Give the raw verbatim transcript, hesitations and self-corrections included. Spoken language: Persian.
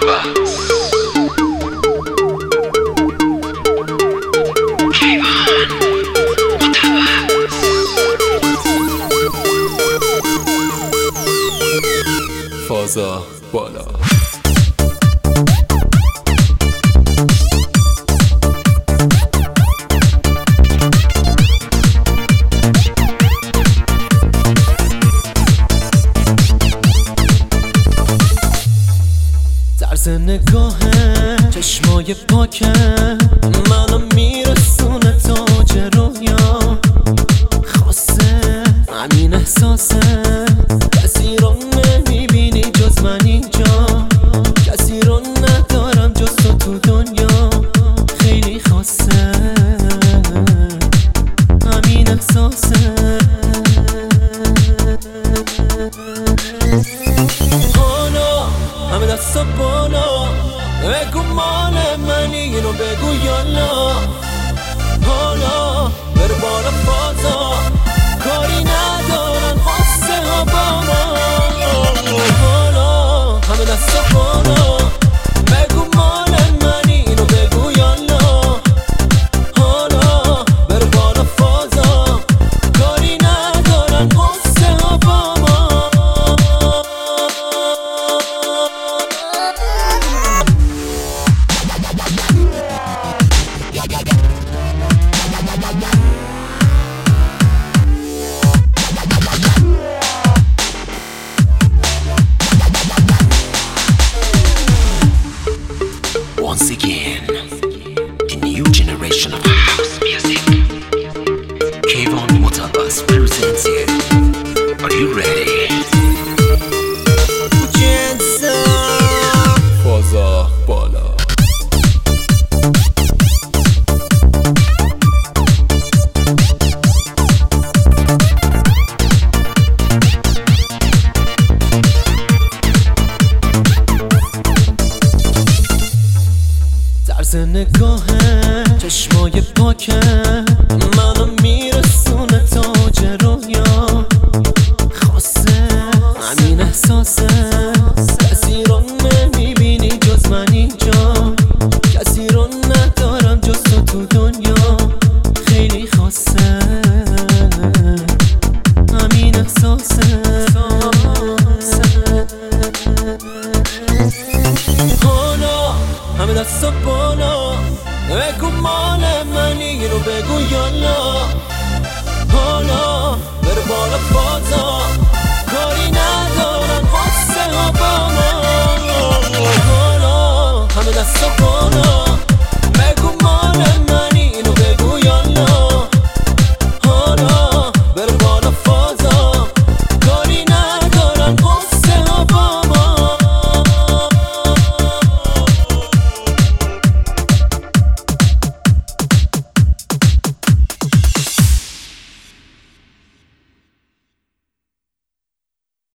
فازا بالا. طرز نگاهه چشمای پاکه منو میرسونه تاج رویا خاصه همین احساسه کسی رو نمیبینی جز من اینجا کسی رو ندارم جز تو تو دنیا خیلی خاصه همین احساسه حالا همه دستا بالا بگو مال منی اینو بگو یالا حالا بر بالا فازا کاری ندارن قصه ها با ما حالا همه دستا بالا بگو مال منی اینو بگو یالا حالا بر بالا فازا کاری ندارن قصه ها با ما Once again, the new generation of house music. Kevon Mutabas presents you. Are you ready? فازا بالا. طرز نگاهه چشمای پاکه منو میرسونه تاج رویا خاصه همین احساسه کسی رو نمیبینی جز من اینجا کسی رو ندارم جز تو تو دنیا خیلی خاصه همین احساسه حالا همه دستا بالا بگو مال منی اینو بگو یالا حالا بر بالا فازا